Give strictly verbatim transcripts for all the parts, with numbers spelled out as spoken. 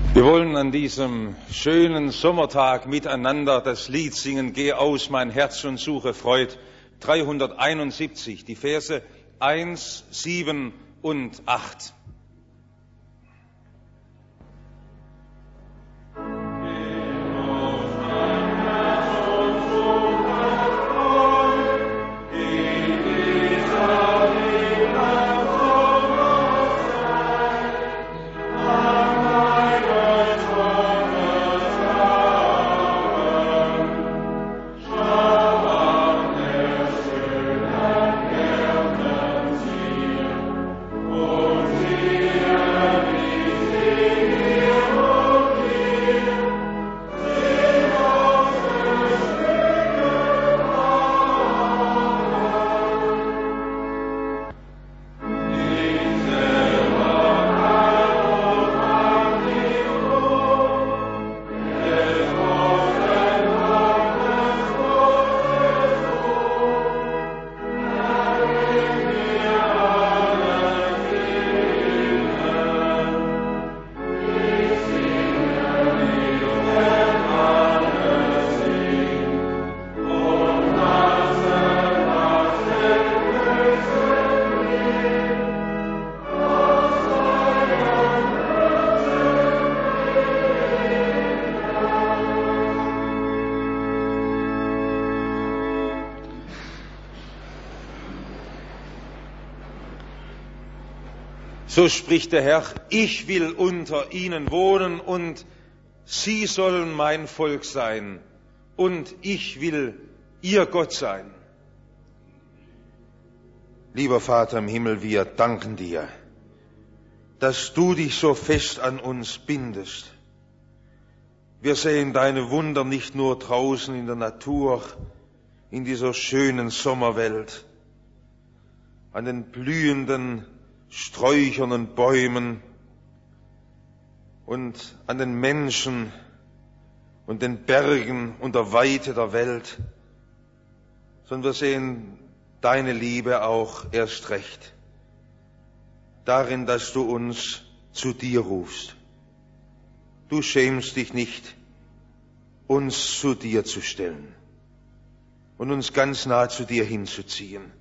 Wir wollen an diesem schönen Sommertag miteinander das Lied singen, Geh aus mein Herz und suche Freud, dreihunderteinundsiebzig, die Verse eins, sieben und acht. So spricht der Herr, ich will unter ihnen wohnen und sie sollen mein Volk sein und ich will ihr Gott sein. Lieber Vater im Himmel, wir danken dir, dass du dich so fest an uns bindest. Wir sehen deine Wunder nicht nur draußen in der Natur, in dieser schönen Sommerwelt, an den blühenden Sträuchern und Bäumen und an den Menschen und den Bergen und der Weite der Welt, sondern wir sehen deine Liebe auch erst recht darin, dass du uns zu dir rufst. Du schämst dich nicht, uns zu dir zu stellen und uns ganz nah zu dir hinzuziehen.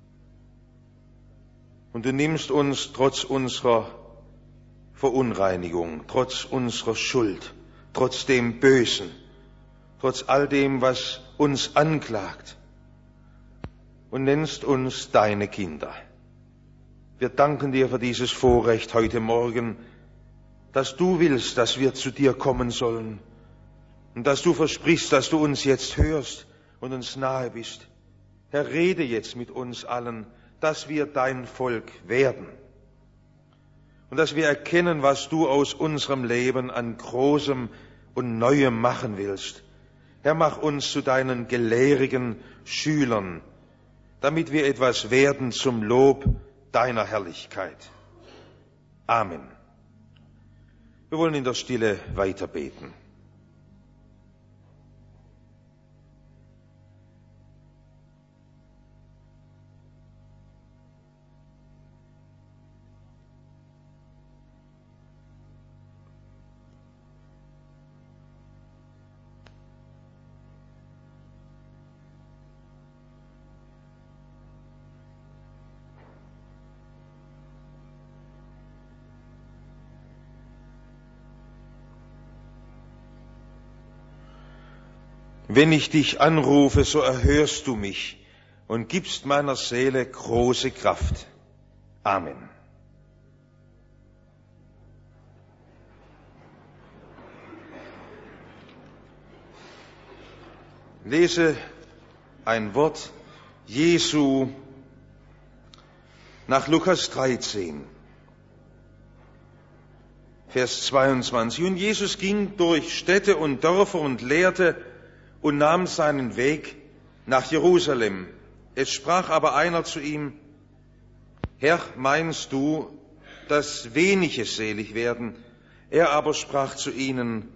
Und du nimmst uns trotz unserer Verunreinigung, trotz unserer Schuld, trotz dem Bösen, trotz all dem, was uns anklagt, und nennst uns deine Kinder. Wir danken dir für dieses Vorrecht heute Morgen, dass du willst, dass wir zu dir kommen sollen und dass du versprichst, dass du uns jetzt hörst und uns nahe bist. Herr, rede jetzt mit uns allen, dass wir dein Volk werden und dass wir erkennen, was du aus unserem Leben an Großem und Neuem machen willst. Herr, mach uns zu deinen gelehrigen Schülern, damit wir etwas werden zum Lob deiner Herrlichkeit. Amen. Wir wollen in der Stille weiter beten. Wenn ich dich anrufe, so erhörst du mich und gibst meiner Seele große Kraft. Amen. Lese ein Wort Jesu nach Lukas dreizehn, Vers zweiundzwanzig. Und Jesus ging durch Städte und Dörfer und lehrte und nahm seinen Weg nach Jerusalem. Es sprach aber einer zu ihm, Herr, meinst du, dass wenige selig werden? Er aber sprach zu ihnen,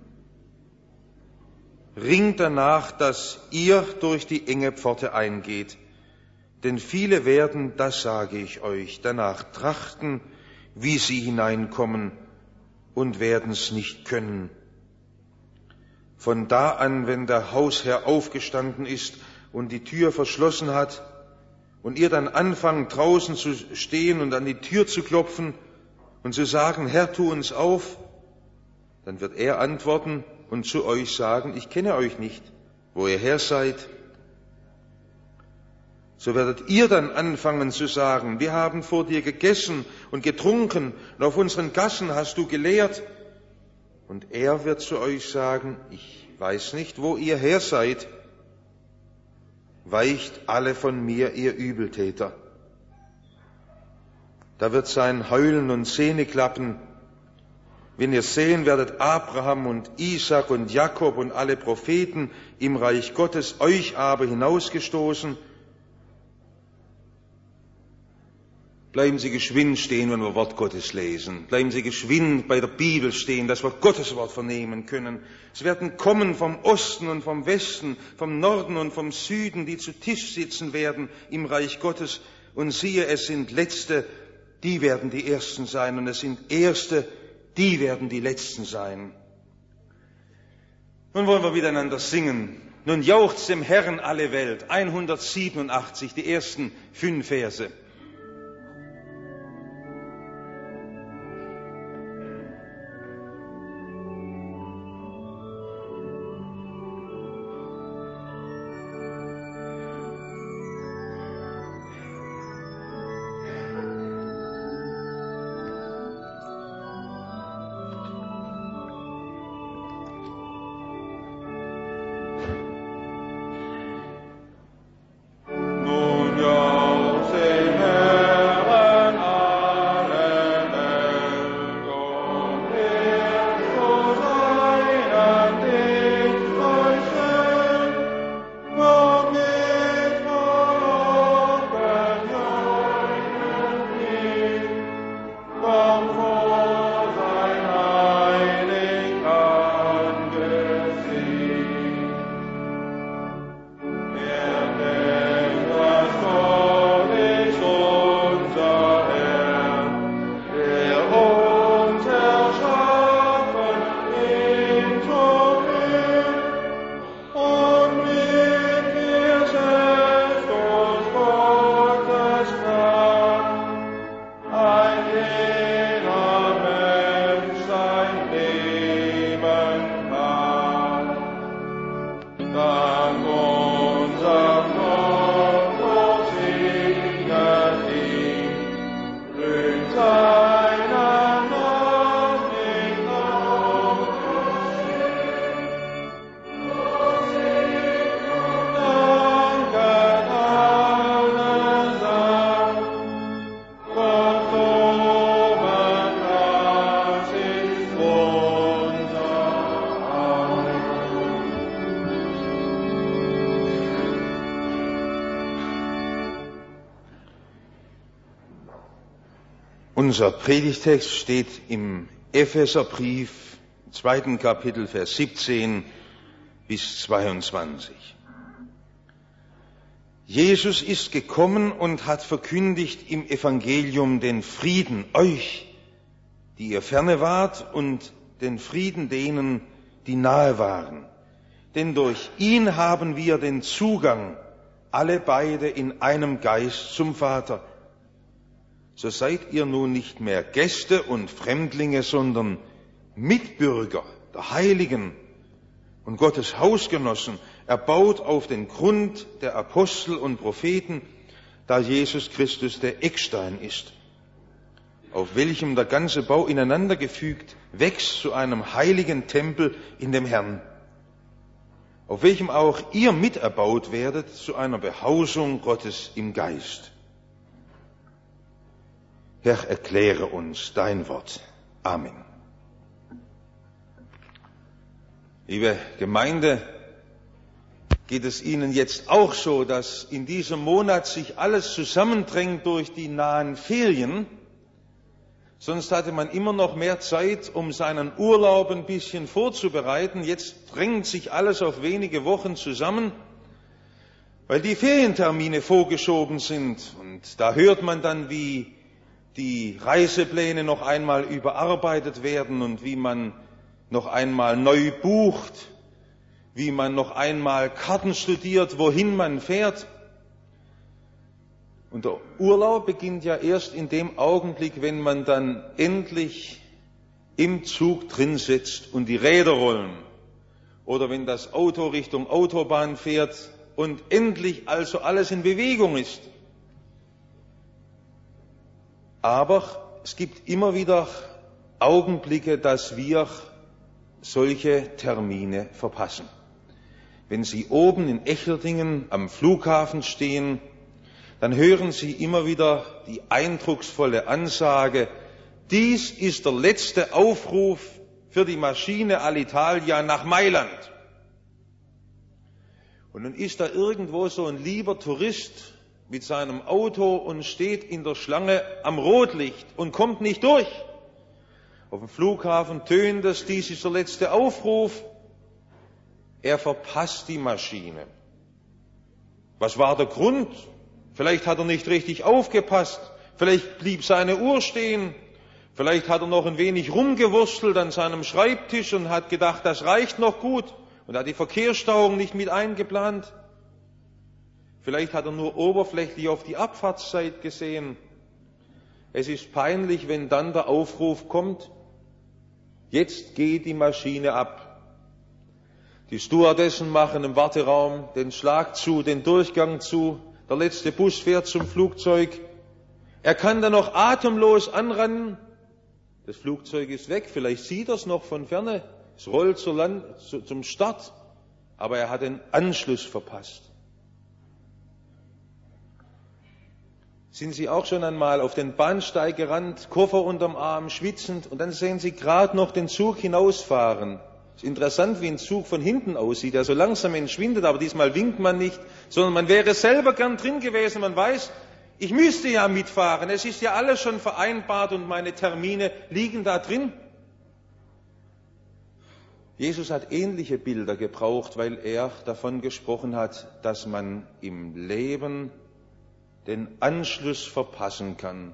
ringt danach, dass ihr durch die enge Pforte eingeht. Denn viele werden, das sage ich euch, danach trachten, wie sie hineinkommen, und werden's nicht können. Von da an, wenn der Hausherr aufgestanden ist und die Tür verschlossen hat und ihr dann anfangt, draußen zu stehen und an die Tür zu klopfen und zu sagen, Herr, tu uns auf, dann wird er antworten und zu euch sagen, ich kenne euch nicht, wo ihr her seid. So werdet ihr dann anfangen zu sagen, wir haben vor dir gegessen und getrunken und auf unseren Gassen hast du gelehrt. Und er wird zu euch sagen, ich weiß nicht, wo ihr her seid. Weicht alle von mir, ihr Übeltäter. Da wird sein Heulen und Zähneklappen, wenn ihr sehen werdet, Abraham und Isaak und Jakob und alle Propheten im Reich Gottes, euch aber hinausgestoßen. Bleiben Sie geschwind stehen, wenn wir Wort Gottes lesen. Bleiben Sie geschwind bei der Bibel stehen, dass wir Gottes Wort vernehmen können. Es werden kommen vom Osten und vom Westen, vom Norden und vom Süden, die zu Tisch sitzen werden im Reich Gottes. Und siehe, es sind Letzte, die werden die Ersten sein. Und es sind Erste, die werden die Letzten sein. Nun wollen wir miteinander singen. Nun jauchzt dem Herrn alle Welt. hundertsiebenundachtzig, die ersten fünf Verse. Unser Predigtext steht im Epheserbrief, zweiten Kapitel, Vers siebzehn bis zweiundzwanzig. Jesus ist gekommen und hat verkündigt im Evangelium den Frieden euch, die ihr ferne wart, und den Frieden denen, die nahe waren. Denn durch ihn haben wir den Zugang, alle beide in einem Geist zum Vater. So seid ihr nun nicht mehr Gäste und Fremdlinge, sondern Mitbürger der Heiligen und Gottes Hausgenossen, erbaut auf den Grund der Apostel und Propheten, da Jesus Christus der Eckstein ist, auf welchem der ganze Bau ineinander gefügt wächst zu einem heiligen Tempel in dem Herrn, auf welchem auch ihr miterbaut werdet zu einer Behausung Gottes im Geist. Herr, erkläre uns dein Wort. Amen. Liebe Gemeinde, geht es Ihnen jetzt auch so, dass in diesem Monat sich alles zusammendrängt durch die nahen Ferien? Sonst hatte man immer noch mehr Zeit, um seinen Urlaub ein bisschen vorzubereiten. Jetzt drängt sich alles auf wenige Wochen zusammen, weil die Ferientermine vorgeschoben sind. Und da hört man dann, wie die Reisepläne noch einmal überarbeitet werden und wie man noch einmal neu bucht, wie man noch einmal Karten studiert, wohin man fährt. Und der Urlaub beginnt ja erst in dem Augenblick, wenn man dann endlich im Zug drin sitzt und die Räder rollen. Oder wenn das Auto Richtung Autobahn fährt und endlich also alles in Bewegung ist. Aber es gibt immer wieder Augenblicke, dass wir solche Termine verpassen. Wenn Sie oben in Echerdingen am Flughafen stehen, dann hören Sie immer wieder die eindrucksvolle Ansage: Dies ist der letzte Aufruf für die Maschine Alitalia nach Mailand. Und nun ist da irgendwo so ein lieber Tourist mit seinem Auto und steht in der Schlange am Rotlicht und kommt nicht durch. Auf dem Flughafen tönt es: Dies ist der letzte Aufruf. Er verpasst die Maschine. Was war der Grund? Vielleicht hat er nicht richtig aufgepasst. Vielleicht blieb seine Uhr stehen. Vielleicht hat er noch ein wenig rumgewurstelt an seinem Schreibtisch und hat gedacht, das reicht noch gut, und hat die Verkehrsstauung nicht mit eingeplant. Vielleicht hat er nur oberflächlich auf die Abfahrtszeit gesehen. Es ist peinlich, wenn dann der Aufruf kommt: Jetzt geht die Maschine ab. Die Stewardessen machen im Warteraum den Schlag zu, den Durchgang zu. Der letzte Bus fährt zum Flugzeug. Er kann dann noch atemlos anrennen. Das Flugzeug ist weg. Vielleicht sieht er es noch von ferne. Es rollt zur Land, zu, zum Start. Aber er hat den Anschluss verpasst. Sind Sie auch schon einmal auf den Bahnsteig gerannt, Koffer unterm Arm, schwitzend, und dann sehen Sie gerade noch den Zug hinausfahren? Es ist interessant, wie ein Zug von hinten aussieht, der so langsam entschwindet, aber diesmal winkt man nicht, sondern man wäre selber gern drin gewesen. Man weiß, ich müsste ja mitfahren, es ist ja alles schon vereinbart und meine Termine liegen da drin. Jesus hat ähnliche Bilder gebraucht, weil er davon gesprochen hat, dass man im Leben den Anschluss verpassen kann.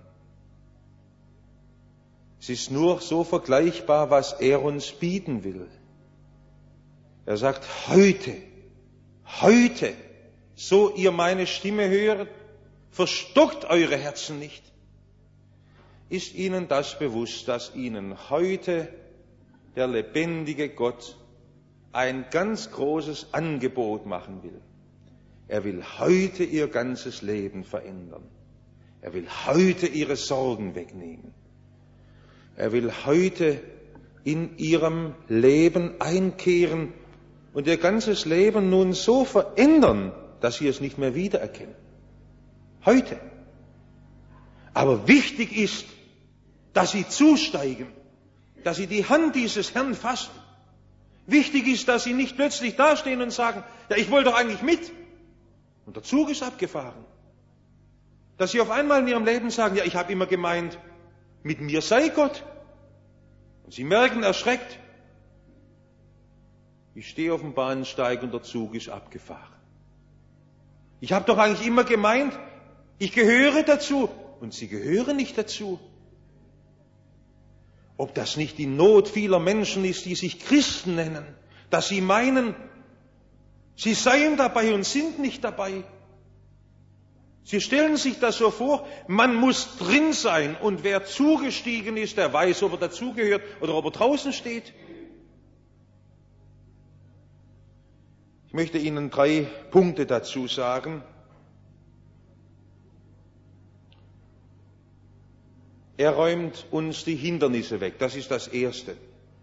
Es ist nur so vergleichbar, was er uns bieten will. Er sagt: Heute, heute, so ihr meine Stimme hört, verstockt eure Herzen nicht. Ist Ihnen das bewusst, dass Ihnen heute der lebendige Gott ein ganz großes Angebot machen will? Er will heute Ihr ganzes Leben verändern. Er will heute Ihre Sorgen wegnehmen. Er will heute in Ihrem Leben einkehren und Ihr ganzes Leben nun so verändern, dass Sie es nicht mehr wiedererkennen. Heute. Aber wichtig ist, dass Sie zusteigen, dass Sie die Hand dieses Herrn fassen. Wichtig ist, dass Sie nicht plötzlich dastehen und sagen: Ja, ich wollte doch eigentlich mit. Und der Zug ist abgefahren. Dass Sie auf einmal in Ihrem Leben sagen: Ja, ich habe immer gemeint, mit mir sei Gott. Und Sie merken erschreckt: Ich stehe auf dem Bahnsteig und der Zug ist abgefahren. Ich habe doch eigentlich immer gemeint, ich gehöre dazu. Und Sie gehören nicht dazu. Ob das nicht die Not vieler Menschen ist, die sich Christen nennen, dass sie meinen, sie seien dabei und sind nicht dabei. Sie stellen sich das so vor, man muss drin sein, und wer zugestiegen ist, der weiß, ob er dazugehört oder ob er draußen steht. Ich möchte Ihnen drei Punkte dazu sagen. Er räumt uns die Hindernisse weg. Das ist das Erste.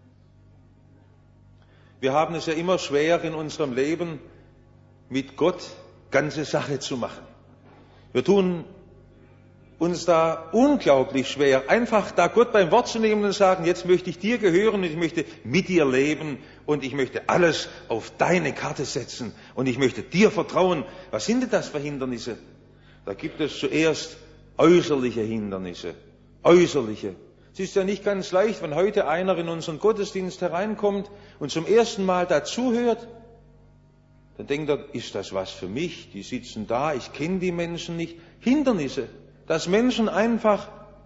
Wir haben es ja immer schwer in unserem Leben, mit Gott ganze Sache zu machen. Wir tun uns da unglaublich schwer, einfach da Gott beim Wort zu nehmen und sagen: Jetzt möchte ich dir gehören und ich möchte mit dir leben und ich möchte alles auf deine Karte setzen und ich möchte dir vertrauen. Was sind denn das für Hindernisse? Da gibt es zuerst äußerliche Hindernisse. Äußerliche. Es ist ja nicht ganz leicht, wenn heute einer in unseren Gottesdienst hereinkommt und zum ersten Mal dazuhört, dann denkt er: Ist das was für mich? Die sitzen da, ich kenne die Menschen nicht. Hindernisse, dass Menschen einfach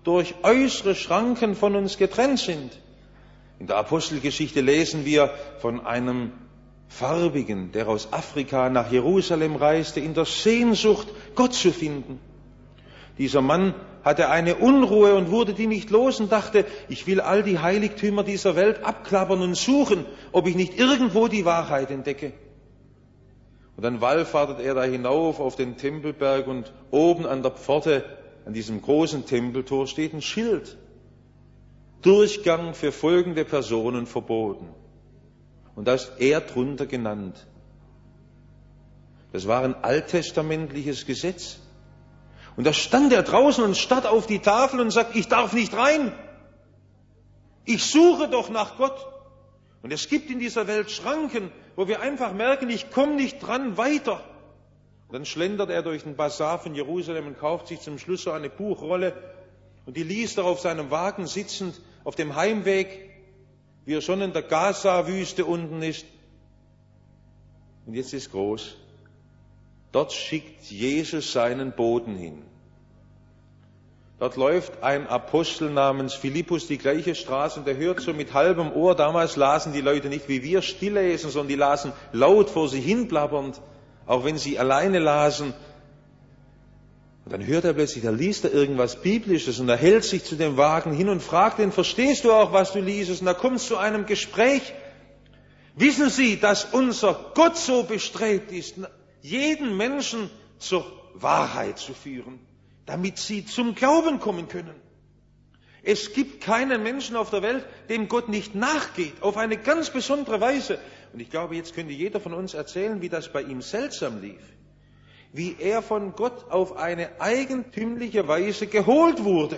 durch äußere Schranken von uns getrennt sind. In der Apostelgeschichte lesen wir von einem Farbigen, der aus Afrika nach Jerusalem reiste, in der Sehnsucht, Gott zu finden. Dieser Mann hatte eine Unruhe und wurde die nicht los und dachte, ich will all die Heiligtümer dieser Welt abklappern und suchen, ob ich nicht irgendwo die Wahrheit entdecke. Und dann wallfahrtet er da hinauf auf den Tempelberg und oben an der Pforte, an diesem großen Tempeltor, steht ein Schild. Durchgang für folgende Personen verboten. Und da ist er drunter genannt. Das war ein alttestamentliches Gesetz. Und da stand er draußen und starrt auf die Tafel und sagt, ich darf nicht rein. Ich suche doch nach Gott. Und es gibt in dieser Welt Schranken, wo wir einfach merken, ich komme nicht dran weiter. Und dann schlendert er durch den Basar von Jerusalem und kauft sich zum Schluss so eine Buchrolle und die liest er auf seinem Wagen sitzend auf dem Heimweg, wie er schon in der Gaza-Wüste unten ist. Und jetzt ist groß. Dort schickt Jesus seinen Boten hin. Dort läuft ein Apostel namens Philippus die gleiche Straße und der hört so mit halbem Ohr. Damals lasen die Leute nicht wie wir still lesen, sondern die lasen laut vor sich hin plappernd, auch wenn sie alleine lasen. Und dann hört er plötzlich, da liest er irgendwas Biblisches und er hält sich zu dem Wagen hin und fragt ihn, verstehst du auch, was du liest? Und da kommt es zu einem Gespräch. Wissen Sie, dass unser Gott so bestrebt ist, jeden Menschen zur Wahrheit zu führen, damit sie zum Glauben kommen können. Es gibt keinen Menschen auf der Welt, dem Gott nicht nachgeht, auf eine ganz besondere Weise. Und ich glaube, jetzt könnte jeder von uns erzählen, wie das bei ihm seltsam lief. Wie er von Gott auf eine eigentümliche Weise geholt wurde.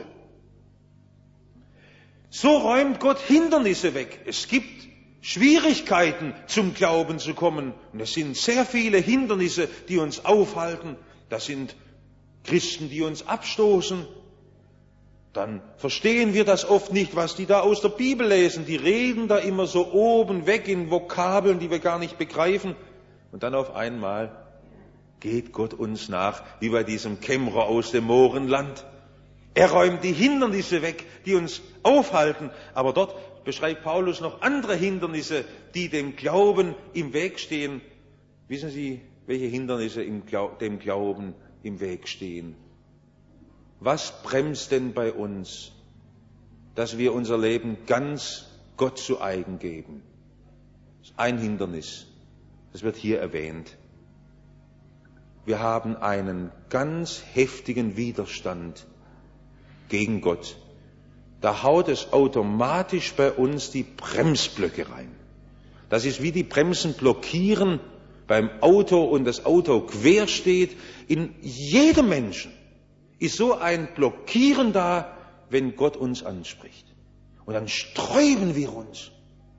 So räumt Gott Hindernisse weg. Es gibt Schwierigkeiten, zum Glauben zu kommen. Und es sind sehr viele Hindernisse, die uns aufhalten. Das sind Christen, die uns abstoßen. Dann verstehen wir das oft nicht, was die da aus der Bibel lesen. Die reden da immer so oben weg in Vokabeln, die wir gar nicht begreifen. Und dann auf einmal geht Gott uns nach, wie bei diesem Kämmerer aus dem Mohrenland. Er räumt die Hindernisse weg, die uns aufhalten. Aber dort beschreibt Paulus noch andere Hindernisse, die dem Glauben im Weg stehen. Wissen Sie, welche Hindernisse im Glau- dem Glauben im Weg stehen? Was bremst denn bei uns, dass wir unser Leben ganz Gott zu eigen geben? Das ist ein Hindernis. Das wird hier erwähnt. Wir haben einen ganz heftigen Widerstand gegen Gott. Da haut es automatisch bei uns die Bremsblöcke rein. Das ist wie die Bremsen blockieren beim Auto und das Auto quer steht. In jedem Menschen ist so ein Blockieren da, wenn Gott uns anspricht. Und dann sträuben wir uns.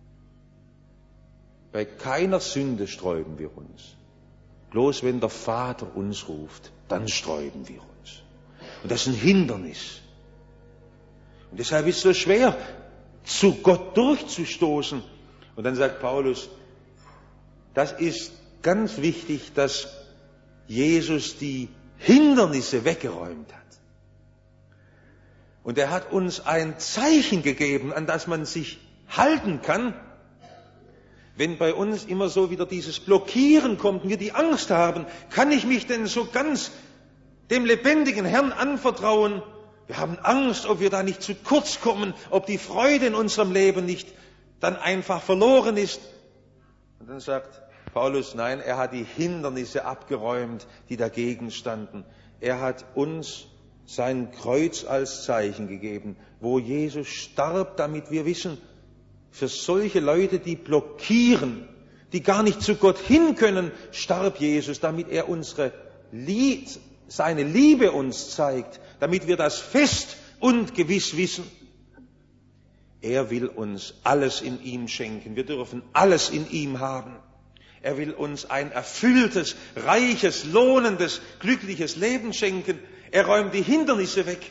Bei keiner Sünde sträuben wir uns. Bloß wenn der Vater uns ruft, dann sträuben wir uns. Und das ist ein Hindernis. Und deshalb ist es so schwer, zu Gott durchzustoßen. Und dann sagt Paulus, das ist ganz wichtig, dass Jesus die Hindernisse weggeräumt hat. Und er hat uns ein Zeichen gegeben, an das man sich halten kann, wenn bei uns immer so wieder dieses Blockieren kommt und wir die Angst haben, kann ich mich denn so ganz dem lebendigen Herrn anvertrauen? Wir haben Angst, ob wir da nicht zu kurz kommen, ob die Freude in unserem Leben nicht dann einfach verloren ist. Und dann sagt Paulus, nein, er hat die Hindernisse abgeräumt, die dagegen standen. Er hat uns sein Kreuz als Zeichen gegeben, wo Jesus starb, damit wir wissen, für solche Leute, die blockieren, die gar nicht zu Gott hin können, starb Jesus, damit er unsere Lie- seine Liebe uns zeigt, damit wir das fest und gewiss wissen. Er will uns alles in ihm schenken. Wir dürfen alles in ihm haben. Er will uns ein erfülltes, reiches, lohnendes, glückliches Leben schenken. Er räumt die Hindernisse weg.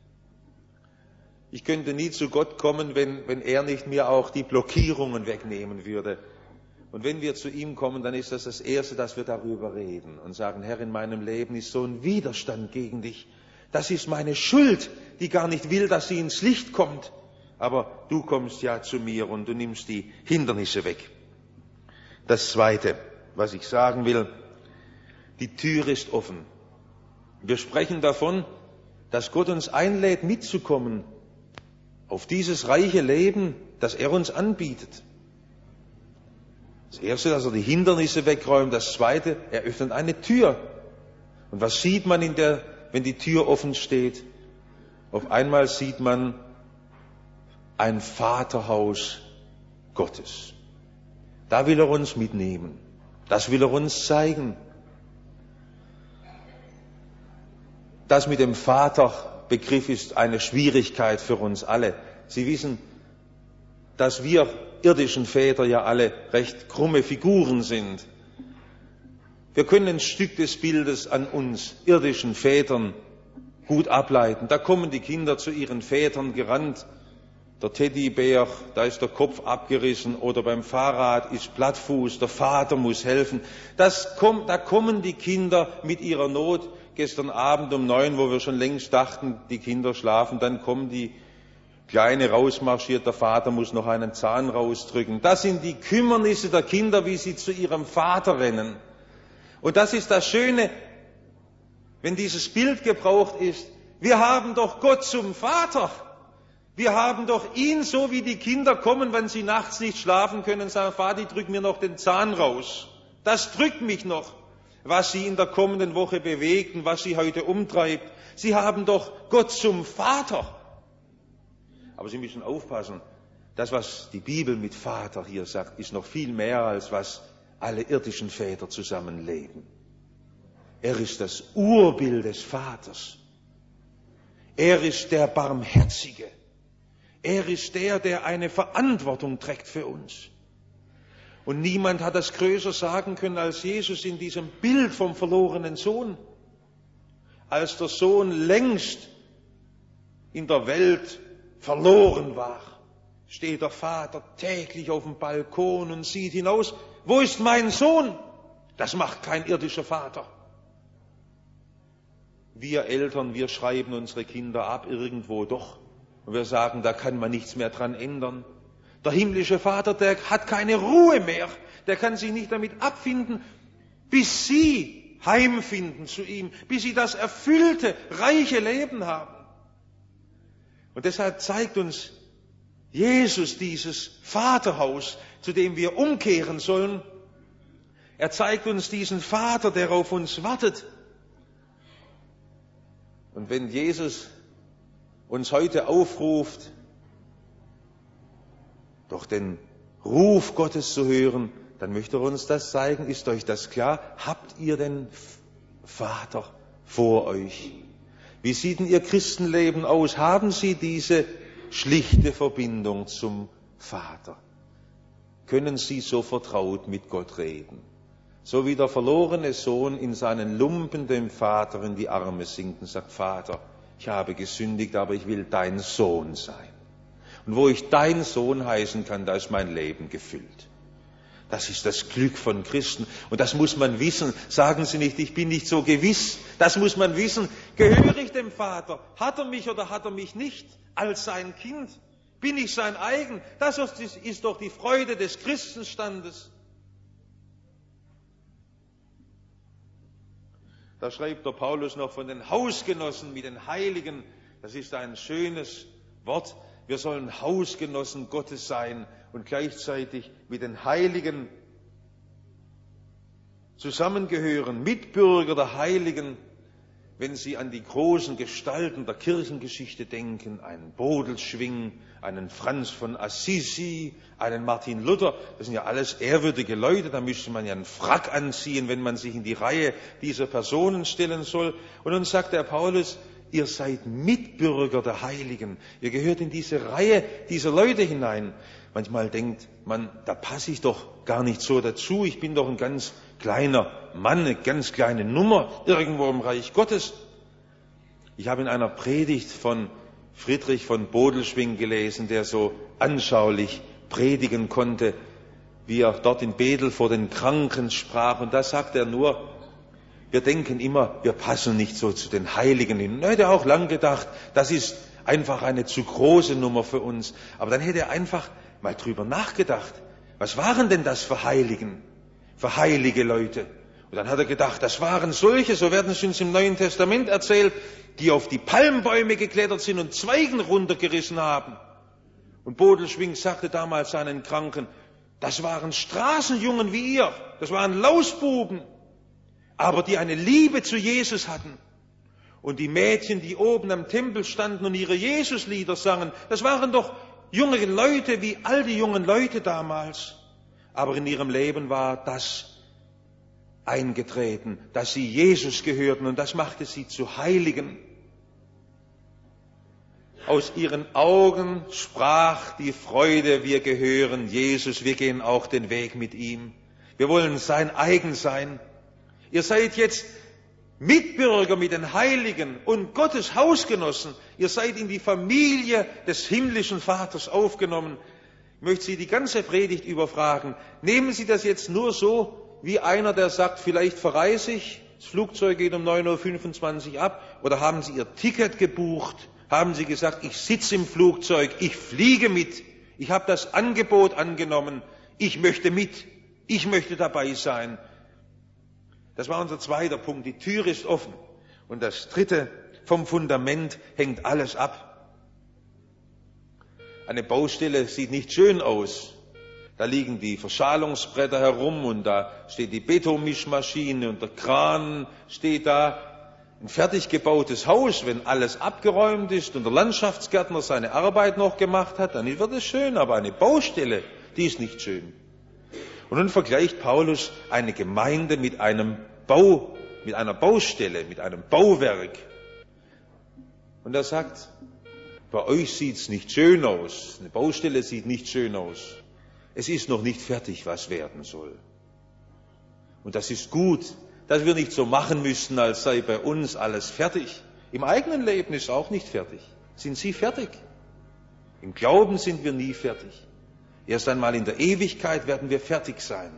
Ich könnte nie zu Gott kommen, wenn, wenn er nicht mir auch die Blockierungen wegnehmen würde. Und wenn wir zu ihm kommen, dann ist das das Erste, dass wir darüber reden und sagen, Herr, in meinem Leben ist so ein Widerstand gegen dich. Das ist meine Schuld, die gar nicht will, dass sie ins Licht kommt. Aber du kommst ja zu mir und du nimmst die Hindernisse weg. Das Zweite, was ich sagen will, die Tür ist offen. Wir sprechen davon, dass Gott uns einlädt, mitzukommen auf dieses reiche Leben, das er uns anbietet. Das Erste, dass er die Hindernisse wegräumt. Das Zweite, er öffnet eine Tür. Und was sieht man, in der, wenn die Tür offen steht? Auf einmal sieht man ein Vaterhaus Gottes. Da will er uns mitnehmen. Das will er uns zeigen. Das mit dem Vaterbegriff ist eine Schwierigkeit für uns alle. Sie wissen, dass wir irdischen Väter ja alle recht krumme Figuren sind. Wir können ein Stück des Bildes an uns irdischen Vätern gut ableiten. Da kommen die Kinder zu ihren Vätern gerannt. Der Teddybär, da ist der Kopf abgerissen, oder beim Fahrrad ist Plattfuß, der Vater muss helfen. Das kommt, da kommen die Kinder mit ihrer Not. Gestern Abend um neun, wo wir schon längst dachten, die Kinder schlafen, dann kommen die Kleine rausmarschiert, der Vater muss noch einen Zahn rausdrücken. Das sind die Kümmernisse der Kinder, wie sie zu ihrem Vater rennen. Und das ist das Schöne, wenn dieses Bild gebraucht ist. Wir haben doch Gott zum Vater. Wir haben doch ihn, so wie die Kinder kommen, wenn sie nachts nicht schlafen können, und sagen, Vati, drück mir noch den Zahn raus. Das drückt mich noch, was sie in der kommenden Woche bewegt und was sie heute umtreibt. Sie haben doch Gott zum Vater. Aber Sie müssen aufpassen, das, was die Bibel mit Vater hier sagt, ist noch viel mehr, als was alle irdischen Väter zusammenleben. Er ist das Urbild des Vaters. Er ist der Barmherzige. Er ist der, der eine Verantwortung trägt für uns. Und niemand hat das größer sagen können als Jesus in diesem Bild vom verlorenen Sohn. Als der Sohn längst in der Welt verloren war, steht der Vater täglich auf dem Balkon und sieht hinaus. Wo ist mein Sohn? Das macht kein irdischer Vater. Wir Eltern, wir schreiben unsere Kinder ab irgendwo doch. Und wir sagen, da kann man nichts mehr dran ändern. Der himmlische Vater, der hat keine Ruhe mehr. Der kann sich nicht damit abfinden, bis Sie heimfinden zu ihm, bis Sie das erfüllte, reiche Leben haben. Und deshalb zeigt uns Jesus dieses Vaterhaus, zu dem wir umkehren sollen. Er zeigt uns diesen Vater, der auf uns wartet. Und wenn Jesus uns heute aufruft, doch den Ruf Gottes zu hören, dann möchte er uns das zeigen. Ist euch das klar? Habt ihr den Vater vor euch? Wie sieht denn Ihr Christenleben aus? Haben Sie diese schlichte Verbindung zum Vater? Können Sie so vertraut mit Gott reden? So wie der verlorene Sohn in seinen Lumpen dem Vater in die Arme sinkt und sagt, Vater, ich habe gesündigt, aber ich will dein Sohn sein. Und wo ich dein Sohn heißen kann, da ist mein Leben gefüllt. Das ist das Glück von Christen. Und das muss man wissen. Sagen Sie nicht, ich bin nicht so gewiss. Das muss man wissen. Gehöre ich dem Vater? Hat er mich oder hat er mich nicht als sein Kind? Bin ich sein eigen? Das ist doch die Freude des Christenstandes. Da schreibt der Paulus noch von den Hausgenossen mit den Heiligen. Das ist ein schönes Wort. Wir sollen Hausgenossen Gottes sein und gleichzeitig mit den Heiligen zusammengehören, Mitbürger der Heiligen, wenn Sie an die großen Gestalten der Kirchengeschichte denken, einen Bodelschwingh, einen Franz von Assisi, einen Martin Luther, das sind ja alles ehrwürdige Leute, da müsste man ja einen Frack anziehen, wenn man sich in die Reihe dieser Personen stellen soll. Und nun sagt der Paulus, ihr seid Mitbürger der Heiligen. Ihr gehört in diese Reihe dieser Leute hinein. Manchmal denkt man, da passe ich doch gar nicht so dazu. Ich bin doch ein ganz kleiner Mann, eine ganz kleine Nummer irgendwo im Reich Gottes. Ich habe in einer Predigt von Friedrich von Bodelschwingh gelesen, der so anschaulich predigen konnte, wie er dort in Bethel vor den Kranken sprach. Und da sagt er nur, Wir denken immer, wir passen nicht so zu den Heiligen hin. Er hätte auch lang gedacht, das ist einfach eine zu große Nummer für uns. Aber dann hätte er einfach mal drüber nachgedacht. Was waren denn das für Heiligen? Für heilige Leute? Und dann hat er gedacht, das waren solche, so werden sie uns im Neuen Testament erzählt, die auf die Palmbäume geklettert sind und Zweigen runtergerissen haben. Und Bodelschwingh sagte damals seinen Kranken, das waren Straßenjungen wie ihr, das waren Lausbuben, aber die eine Liebe zu Jesus hatten. Und die Mädchen, die oben am Tempel standen und ihre Jesuslieder sangen, das waren doch junge Leute wie all die jungen Leute damals. Aber in ihrem Leben war das eingetreten, dass sie Jesus gehörten, und das machte sie zu Heiligen. Aus ihren Augen sprach die Freude, wir gehören Jesus, wir gehen auch den Weg mit ihm. Wir wollen sein eigen sein. Ihr seid jetzt Mitbürger mit den Heiligen und Gottes Hausgenossen. Ihr seid in die Familie des himmlischen Vaters aufgenommen. Ich möchte Sie die ganze Predigt überfragen. Nehmen Sie das jetzt nur so, wie einer, der sagt, vielleicht verreise ich, das Flugzeug geht um neun Uhr fünfundzwanzig ab, oder haben Sie Ihr Ticket gebucht? Haben Sie gesagt, ich sitze im Flugzeug, ich fliege mit, ich habe das Angebot angenommen, ich möchte mit, ich möchte dabei sein. Das war unser zweiter Punkt, die Tür ist offen. Und das dritte, vom Fundament hängt alles ab. Eine Baustelle sieht nicht schön aus. Da liegen die Verschalungsbretter herum und da steht die Betonmischmaschine und der Kran steht da. Ein fertig gebautes Haus, wenn alles abgeräumt ist und der Landschaftsgärtner seine Arbeit noch gemacht hat, dann wird es schön, aber eine Baustelle, die ist nicht schön. Und nun vergleicht Paulus eine Gemeinde mit einem Bau, mit einer Baustelle, mit einem Bauwerk. Und er sagt, bei euch sieht's nicht schön aus, eine Baustelle sieht nicht schön aus. Es ist noch nicht fertig, was werden soll. Und das ist gut, dass wir nicht so machen müssen, als sei bei uns alles fertig. Im eigenen Leben ist auch nicht fertig. Sind Sie fertig? Im Glauben sind wir nie fertig. Erst einmal in der Ewigkeit werden wir fertig sein.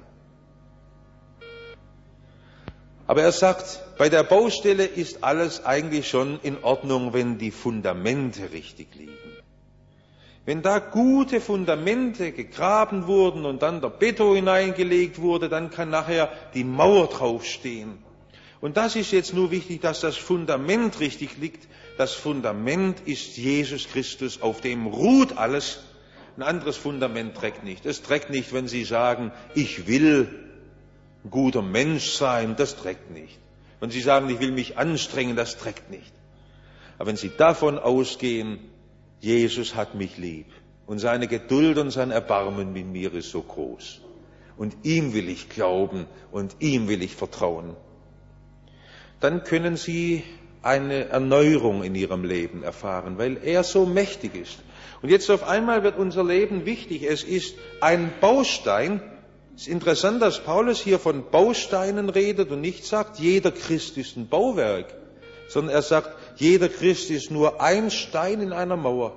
Aber er sagt, bei der Baustelle ist alles eigentlich schon in Ordnung, wenn die Fundamente richtig liegen. Wenn da gute Fundamente gegraben wurden und dann der Beton hineingelegt wurde, dann kann nachher die Mauer draufstehen. Und das ist jetzt nur wichtig, dass das Fundament richtig liegt. Das Fundament ist Jesus Christus, auf dem ruht alles. Ein anderes Fundament trägt nicht. Es trägt nicht, wenn Sie sagen, ich will ein guter Mensch sein, das trägt nicht. Wenn Sie sagen, ich will mich anstrengen, das trägt nicht. Aber wenn Sie davon ausgehen, Jesus hat mich lieb und seine Geduld und sein Erbarmen mit mir ist so groß. Und ihm will ich glauben und ihm will ich vertrauen. Dann können Sie eine Erneuerung in Ihrem Leben erfahren, weil er so mächtig ist. Und jetzt auf einmal wird unser Leben wichtig. Es ist ein Baustein. Es ist interessant, dass Paulus hier von Bausteinen redet und nicht sagt, jeder Christ ist ein Bauwerk, sondern er sagt, jeder Christ ist nur ein Stein in einer Mauer.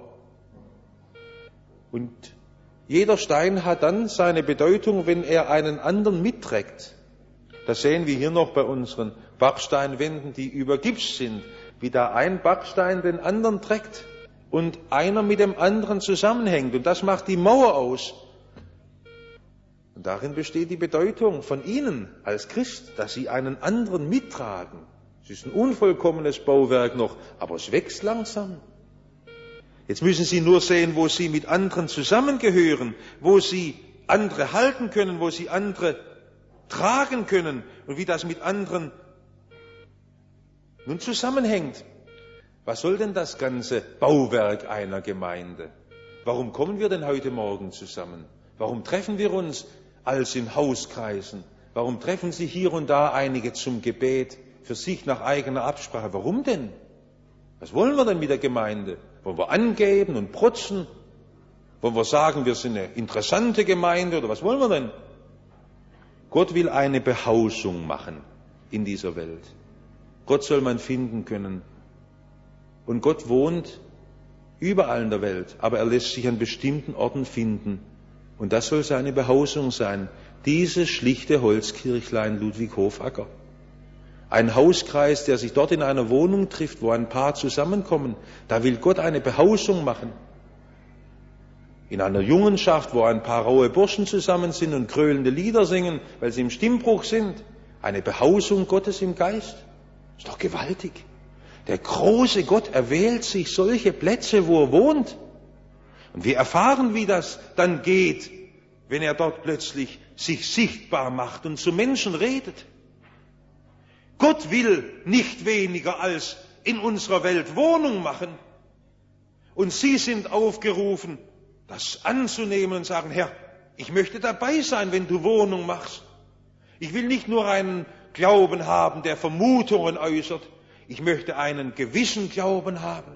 Und jeder Stein hat dann seine Bedeutung, wenn er einen anderen mitträgt. Das sehen wir hier noch bei unseren Backsteinwänden, die über Gips sind, wie da ein Backstein den anderen trägt und einer mit dem anderen zusammenhängt. Und das macht die Mauer aus. Und darin besteht die Bedeutung von Ihnen als Christ, dass Sie einen anderen mittragen. Es ist ein unvollkommenes Bauwerk noch, aber es wächst langsam. Jetzt müssen Sie nur sehen, wo Sie mit anderen zusammengehören, wo Sie andere halten können, wo Sie andere tragen können und wie das mit anderen nun zusammenhängt. Was soll denn das ganze Bauwerk einer Gemeinde? Warum kommen wir denn heute Morgen zusammen? Warum treffen wir uns als in Hauskreisen? Warum treffen sich hier und da einige zum Gebet für sich nach eigener Absprache? Warum denn? Was wollen wir denn mit der Gemeinde? Wollen wir angeben und protzen? Wollen wir sagen, wir sind eine interessante Gemeinde oder was wollen wir denn? Gott will eine Behausung machen in dieser Welt. Gott soll man finden können. Und Gott wohnt überall in der Welt, aber er lässt sich an bestimmten Orten finden. Und das soll seine Behausung sein. Dieses schlichte Holzkirchlein Ludwig Hofacker. Ein Hauskreis, der sich dort in einer Wohnung trifft, wo ein Paar zusammenkommen, da will Gott eine Behausung machen. In einer Jungenschaft, wo ein paar raue Burschen zusammen sind und gröhlende Lieder singen, weil sie im Stimmbruch sind, eine Behausung Gottes im Geist. Ist doch gewaltig. Der große Gott erwählt sich solche Plätze, wo er wohnt. Und wir erfahren, wie das dann geht, wenn er dort plötzlich sich sichtbar macht und zu Menschen redet. Gott will nicht weniger als in unserer Welt Wohnung machen. Und Sie sind aufgerufen, das anzunehmen und sagen, Herr, ich möchte dabei sein, wenn du Wohnung machst. Ich will nicht nur einen Glauben haben, der Vermutungen äußert. Ich möchte einen gewissen Glauben haben.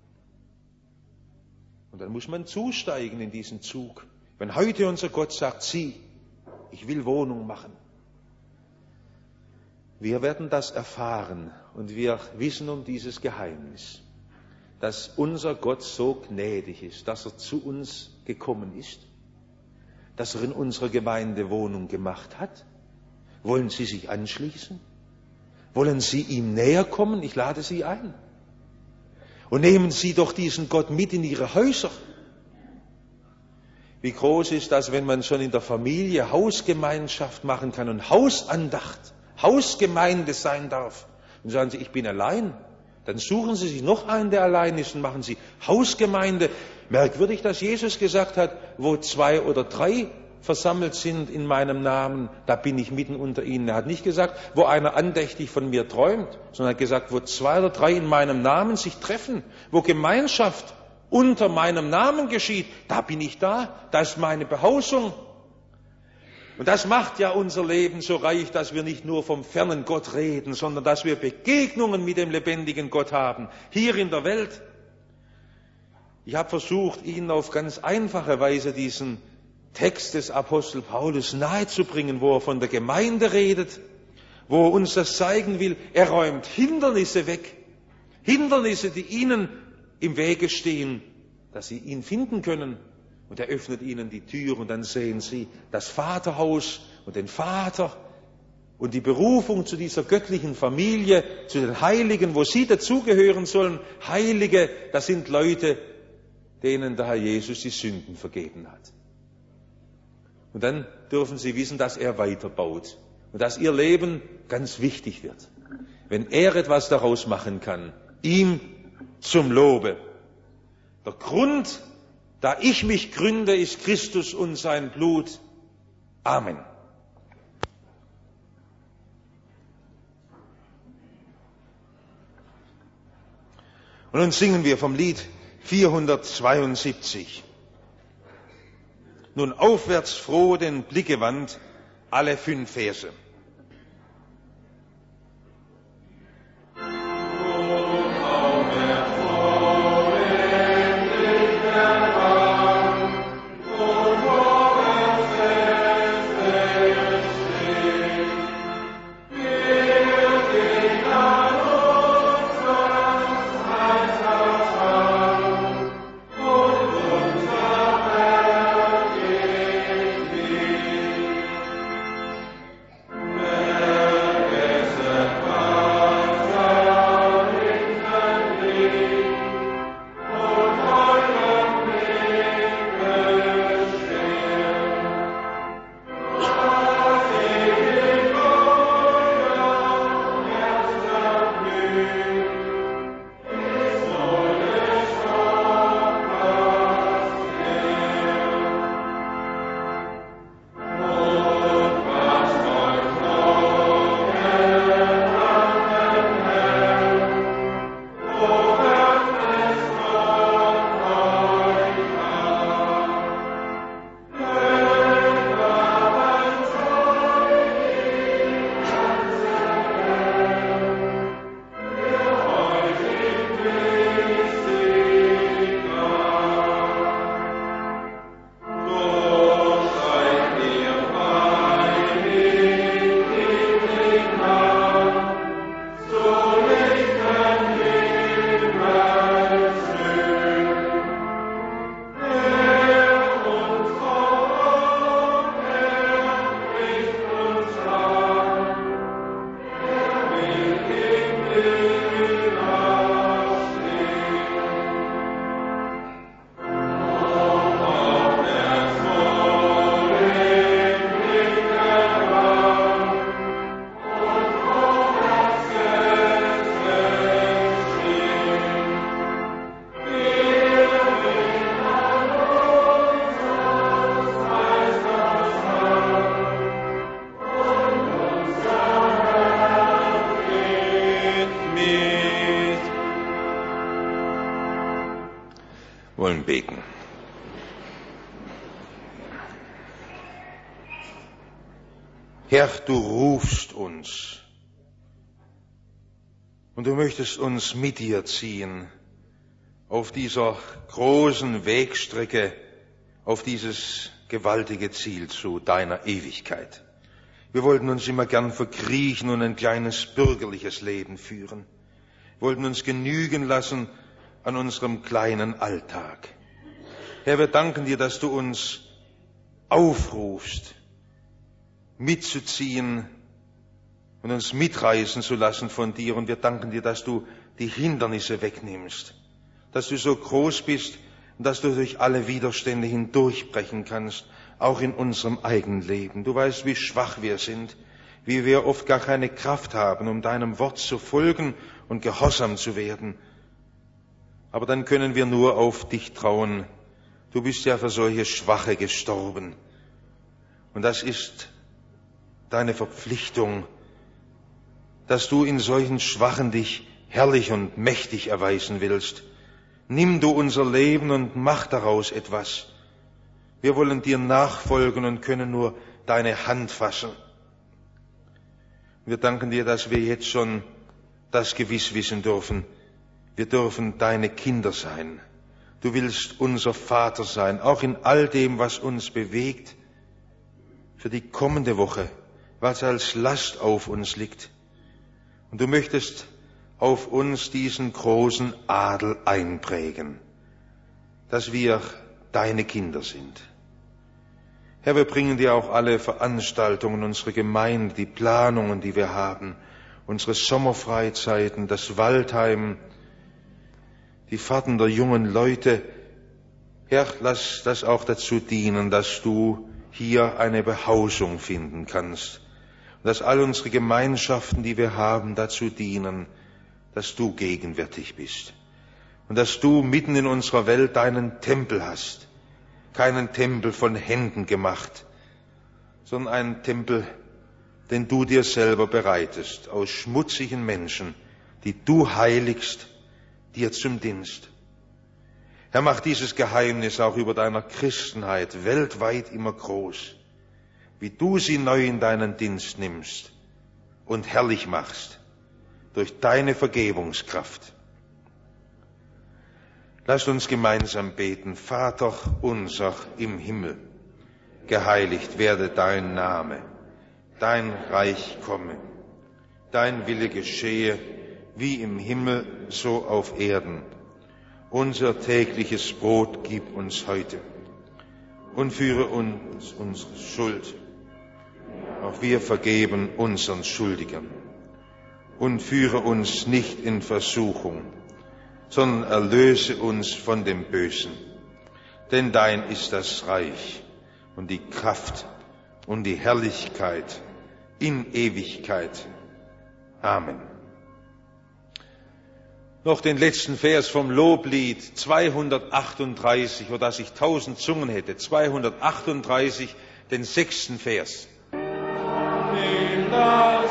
Und dann muss man zusteigen in diesen Zug. Wenn heute unser Gott sagt, sieh, ich will Wohnung machen. Wir werden das erfahren und wir wissen um dieses Geheimnis, dass unser Gott so gnädig ist, dass er zu uns gekommen ist, dass er in unserer Gemeinde Wohnung gemacht hat. Wollen Sie sich anschließen? Wollen Sie ihm näher kommen? Ich lade Sie ein. Und nehmen Sie doch diesen Gott mit in Ihre Häuser. Wie groß ist das, wenn man schon in der Familie Hausgemeinschaft machen kann und Hausandacht, Hausgemeinde sein darf. Und sagen Sie, ich bin allein. Dann suchen Sie sich noch einen, der allein ist und machen Sie Hausgemeinde. Merkwürdig, dass Jesus gesagt hat, wo zwei oder drei versammelt sind in meinem Namen, da bin ich mitten unter ihnen. Er hat nicht gesagt, wo einer andächtig von mir träumt, sondern er hat gesagt, wo zwei oder drei in meinem Namen sich treffen, wo Gemeinschaft unter meinem Namen geschieht, da bin ich da, da ist meine Behausung. Und das macht ja unser Leben so reich, dass wir nicht nur vom fernen Gott reden, sondern dass wir Begegnungen mit dem lebendigen Gott haben, hier in der Welt. Ich habe versucht, Ihnen auf ganz einfache Weise diesen Text des Apostel Paulus nahezubringen, wo er von der Gemeinde redet, wo er uns das zeigen will. Er räumt Hindernisse weg, Hindernisse, die ihnen im Wege stehen, dass sie ihn finden können. Und er öffnet ihnen die Tür und dann sehen sie das Vaterhaus und den Vater und die Berufung zu dieser göttlichen Familie, zu den Heiligen, wo sie dazugehören sollen. Heilige, das sind Leute, denen der Herr Jesus die Sünden vergeben hat. Und dann dürfen sie wissen, dass er weiterbaut und dass ihr Leben ganz wichtig wird. Wenn er etwas daraus machen kann, ihm zum Lobe. Der Grund, da ich mich gründe, ist Christus und sein Blut. Amen. Und nun singen wir vom Lied vierhundertzweiundsiebzig. Nun aufwärts froh den Blick gewandt, alle fünf Verse. wollen beten. Herr, du rufst uns und du möchtest uns mit dir ziehen auf dieser großen Wegstrecke, auf dieses gewaltige Ziel zu deiner Ewigkeit. Wir wollten uns immer gern verkriechen und ein kleines bürgerliches Leben führen. Wir wollten uns genügen lassen an unserem kleinen Alltag. Herr, wir danken dir, dass du uns aufrufst, mitzuziehen und uns mitreißen zu lassen von dir. Und wir danken dir, dass du die Hindernisse wegnimmst, dass du so groß bist und dass du durch alle Widerstände hindurchbrechen kannst, auch in unserem eigenen Leben. Du weißt, wie schwach wir sind, wie wir oft gar keine Kraft haben, um deinem Wort zu folgen und gehorsam zu werden. Aber dann können wir nur auf dich trauen. Du bist ja für solche Schwache gestorben. Und das ist deine Verpflichtung, dass du in solchen Schwachen dich herrlich und mächtig erweisen willst. Nimm du unser Leben und mach daraus etwas. Wir wollen dir nachfolgen und können nur deine Hand fassen. Wir danken dir, dass wir jetzt schon das gewiss wissen dürfen. Wir dürfen deine Kinder sein. Du willst unser Vater sein, auch in all dem, was uns bewegt, für die kommende Woche, was als Last auf uns liegt. Und du möchtest auf uns diesen großen Adel einprägen, dass wir deine Kinder sind. Herr, wir bringen dir auch alle Veranstaltungen unserer Gemeinde, die Planungen, die wir haben, unsere Sommerfreizeiten, das Waldheim, die Fahrten der jungen Leute. Herr, lass das auch dazu dienen, dass du hier eine Behausung finden kannst. Und dass all unsere Gemeinschaften, die wir haben, dazu dienen, dass du gegenwärtig bist. Und dass du mitten in unserer Welt deinen Tempel hast. Keinen Tempel von Händen gemacht, sondern einen Tempel, den du dir selber bereitest, aus schmutzigen Menschen, die du heiligst, dir zum Dienst. Herr, mach dieses Geheimnis auch über deiner Christenheit weltweit immer groß, wie du sie neu in deinen Dienst nimmst und herrlich machst durch deine Vergebungskraft. Lasst uns gemeinsam beten. Vater unser im Himmel, geheiligt werde dein Name, dein Reich komme, dein Wille geschehe, wie im Himmel, so auf Erden. Unser tägliches Brot gib uns heute und führe uns unsere Schuld. Auch wir vergeben unseren Schuldigern. Und führe uns nicht in Versuchung, sondern erlöse uns von dem Bösen. Denn dein ist das Reich und die Kraft und die Herrlichkeit in Ewigkeit. Amen. Noch den letzten Vers vom Loblied zweihundertachtunddreißig, oder dass ich tausend Zungen hätte. zweihundertachtunddreißig, den sechsten Vers. In das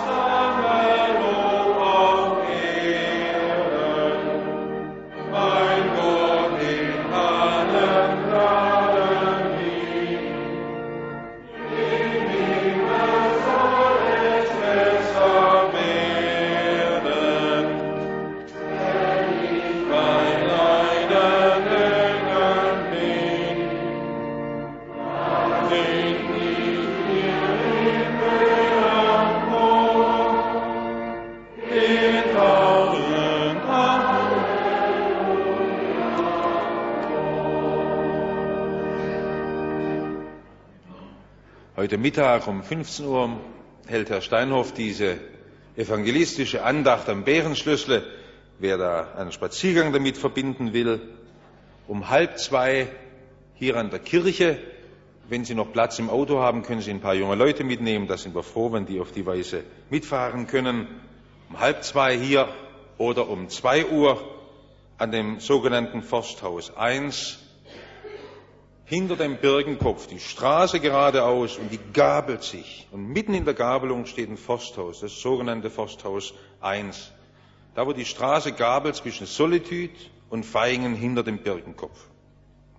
Heute Mittag um fünfzehn Uhr hält Herr Steinhoff diese evangelistische Andacht am Bärenschlössle. Wer da einen Spaziergang damit verbinden will, um halb zwei hier an der Kirche. Wenn Sie noch Platz im Auto haben, können Sie ein paar junge Leute mitnehmen. Da sind wir froh, wenn die auf die Weise mitfahren können. Um halb zwei hier oder um zwei Uhr an dem sogenannten Forsthaus eins. Hinter dem Birkenkopf, die Straße geradeaus und die gabelt sich. Und mitten in der Gabelung steht ein Forsthaus, das sogenannte Forsthaus eins. Da wo die Straße gabelt zwischen Solitude und Vaihingen hinter dem Birkenkopf.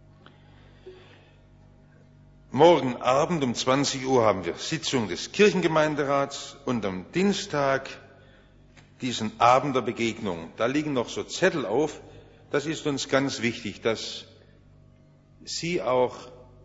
Morgen Abend um zwanzig Uhr haben wir Sitzung des Kirchengemeinderats und am Dienstag diesen Abend der Begegnung. Da liegen noch so Zettel auf. Das ist uns ganz wichtig, dass Sie auch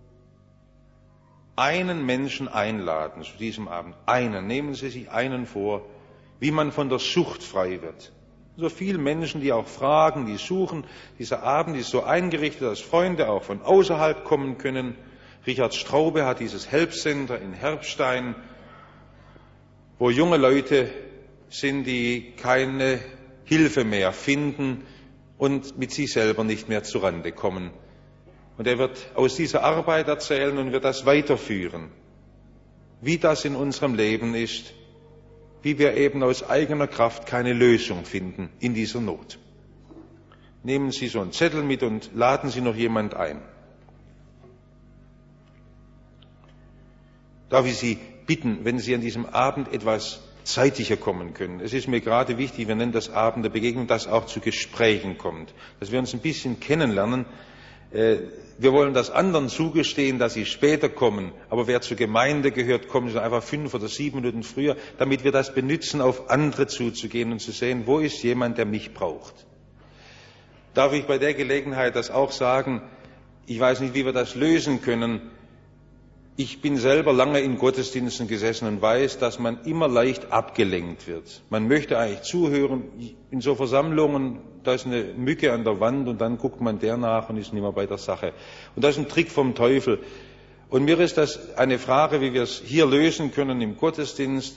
einen Menschen einladen zu diesem Abend. Einen. Nehmen Sie sich einen vor, wie man von der Sucht frei wird. So viele Menschen, die auch fragen, die suchen. Dieser Abend ist so eingerichtet, dass Freunde auch von außerhalb kommen können. Richard Straube hat dieses Help Center in Herbstein, wo junge Leute sind, die keine Hilfe mehr finden und mit sich selber nicht mehr zurande kommen. Und er wird aus dieser Arbeit erzählen und wird das weiterführen, wie das in unserem Leben ist, wie wir eben aus eigener Kraft keine Lösung finden in dieser Not. Nehmen Sie so einen Zettel mit und laden Sie noch jemand ein. Darf ich Sie bitten, wenn Sie an diesem Abend etwas zeitiger kommen können. Es ist mir gerade wichtig, wir nennen das Abend der Begegnung, dass auch zu Gesprächen kommt, dass wir uns ein bisschen kennenlernen. Wir wollen das anderen zugestehen, dass sie später kommen, aber wer zur Gemeinde gehört, kommen sie einfach fünf oder sieben Minuten früher, damit wir das benutzen, auf andere zuzugehen und zu sehen, wo ist jemand, der mich braucht. Darf ich bei der Gelegenheit das auch sagen? Ich weiß nicht, wie wir das lösen können. Ich bin selber lange in Gottesdiensten gesessen und weiß, dass man immer leicht abgelenkt wird. Man möchte eigentlich zuhören. In so Versammlungen, da ist eine Mücke an der Wand und dann guckt man der nach und ist nicht mehr bei der Sache. Und das ist ein Trick vom Teufel. Und mir ist das eine Frage, wie wir es hier lösen können im Gottesdienst.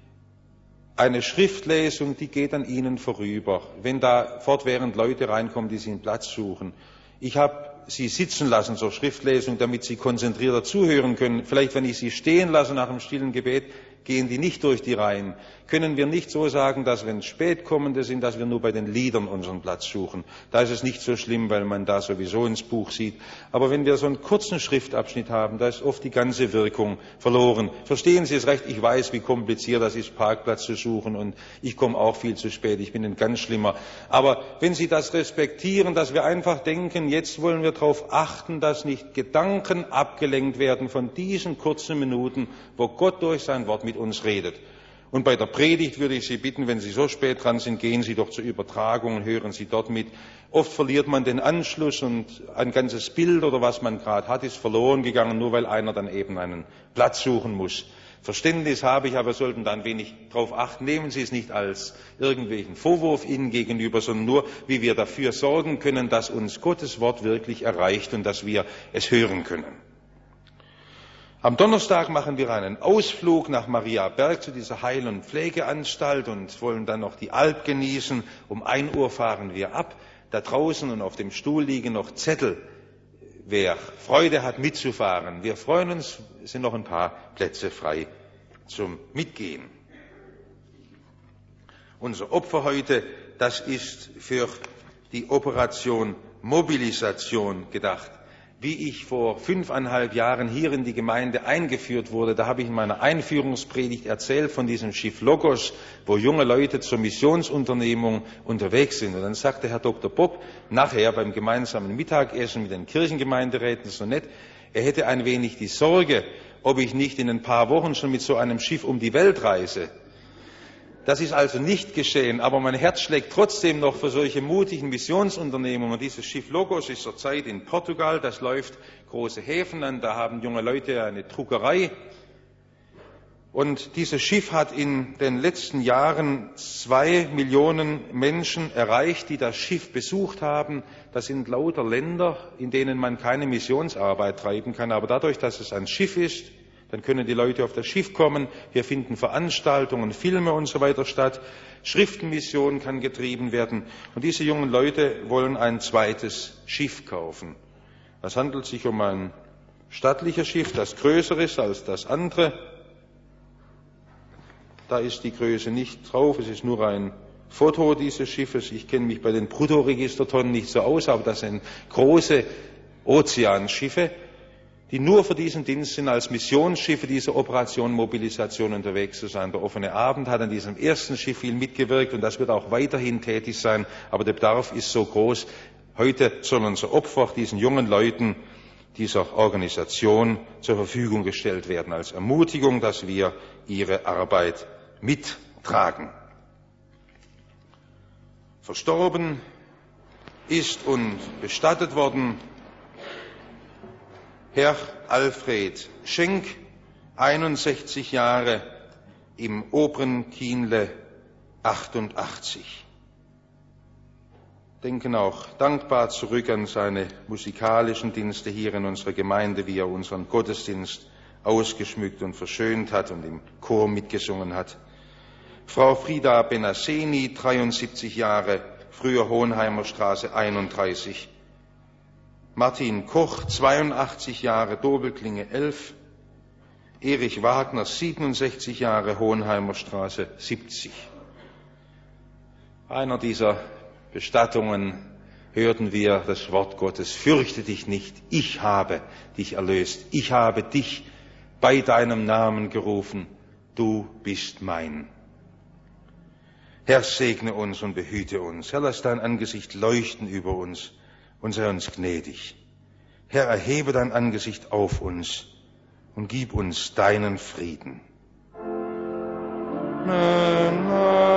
Eine Schriftlesung, die geht an Ihnen vorüber. Wenn da fortwährend Leute reinkommen, die sich einen Platz suchen. Ich habe Sie sitzen lassen zur Schriftlesung, damit Sie konzentrierter zuhören können. Vielleicht, wenn ich Sie stehen lasse nach dem stillen Gebet, gehen die nicht durch die Reihen. Können wir nicht so sagen, dass wenn Spätkommende sind, dass wir nur bei den Liedern unseren Platz suchen. Da ist es nicht so schlimm, weil man da sowieso ins Buch sieht. Aber wenn wir so einen kurzen Schriftabschnitt haben, da ist oft die ganze Wirkung verloren. Verstehen Sie es recht? Ich weiß, wie kompliziert das ist, Parkplatz zu suchen und ich komme auch viel zu spät. Ich bin ein ganz Schlimmer. Aber wenn Sie das respektieren, dass wir einfach denken, jetzt wollen wir darauf achten, dass nicht Gedanken abgelenkt werden von diesen kurzen Minuten, wo Gott durch sein Wort mit uns redet. Und bei der Predigt würde ich Sie bitten, wenn Sie so spät dran sind, gehen Sie doch zur Übertragung und hören Sie dort mit. Oft verliert man den Anschluss und ein ganzes Bild oder was man gerade hat, ist verloren gegangen, nur weil einer dann eben einen Platz suchen muss. Verständnis habe ich, aber wir sollten da ein wenig darauf achten. Nehmen Sie es nicht als irgendwelchen Vorwurf Ihnen gegenüber, sondern nur, wie wir dafür sorgen können, dass uns Gottes Wort wirklich erreicht und dass wir es hören können. Am Donnerstag machen wir einen Ausflug nach Mariaberg zu dieser Heil- und Pflegeanstalt und wollen dann noch die Alp genießen. Um ein Uhr fahren wir ab. Da draußen und auf dem Stuhl liegen noch Zettel. Wer Freude hat mitzufahren, wir freuen uns, es sind noch ein paar Plätze frei zum Mitgehen. Unser Opfer heute, das ist für die Operation Mobilisation gedacht. Wie ich vor fünfeinhalb Jahren hier in die Gemeinde eingeführt wurde, da habe ich in meiner Einführungspredigt erzählt von diesem Schiff Logos, wo junge Leute zur Missionsunternehmung unterwegs sind. Und dann sagte Herr Doktor Bob nachher beim gemeinsamen Mittagessen mit den Kirchengemeinderäten so nett, er hätte ein wenig die Sorge, ob ich nicht in ein paar Wochen schon mit so einem Schiff um die Welt reise. Das ist also nicht geschehen, aber mein Herz schlägt trotzdem noch für solche mutigen Missionsunternehmungen. Dieses Schiff Logos ist zurzeit in Portugal, das läuft große Häfen an, da haben junge Leute eine Druckerei. Und dieses Schiff hat in den letzten Jahren zwei Millionen Menschen erreicht, die das Schiff besucht haben. Das sind lauter Länder, in denen man keine Missionsarbeit treiben kann, aber dadurch, dass es ein Schiff ist, dann können die Leute auf das Schiff kommen, hier finden Veranstaltungen, Filme und so weiter statt, Schriftenmission kann getrieben werden und diese jungen Leute wollen ein zweites Schiff kaufen. Es handelt sich um ein stattliches Schiff, das größer ist als das andere. Da ist die Größe nicht drauf, es ist nur ein Foto dieses Schiffes. Ich kenne mich bei den Bruttoregistertonnen nicht so aus, aber das sind große Ozeanschiffe, die nur für diesen Dienst sind, als Missionsschiffe dieser Operation Mobilisation unterwegs zu sein. Der Offene Abend hat an diesem ersten Schiff viel mitgewirkt und das wird auch weiterhin tätig sein, aber der Bedarf ist so groß. Heute soll unser Opfer diesen jungen Leuten dieser Organisation zur Verfügung gestellt werden, als Ermutigung, dass wir ihre Arbeit mittragen. Verstorben ist und bestattet worden Herr Alfred Schenk, einundsechzig Jahre, im Oberen Kienle, achtundachtzig. Denken auch dankbar zurück an seine musikalischen Dienste hier in unserer Gemeinde, wie er unseren Gottesdienst ausgeschmückt und verschönt hat und im Chor mitgesungen hat. Frau Frieda Benasseni, dreiundsiebzig Jahre, früher Hohenheimer Straße einunddreißig. Martin Koch, zweiundachtzig Jahre, Dobelklinge elf. Erich Wagner, siebenundsechzig Jahre, Hohenheimer Straße siebzig. Einer dieser Bestattungen hörten wir das Wort Gottes: Fürchte dich nicht, ich habe dich erlöst, ich habe dich bei deinem Namen gerufen, du bist mein. Herr, segne uns und behüte uns. Herr, lass dein Angesicht leuchten über uns und sei uns gnädig. Herr, erhebe dein Angesicht auf uns und gib uns deinen Frieden. Amen.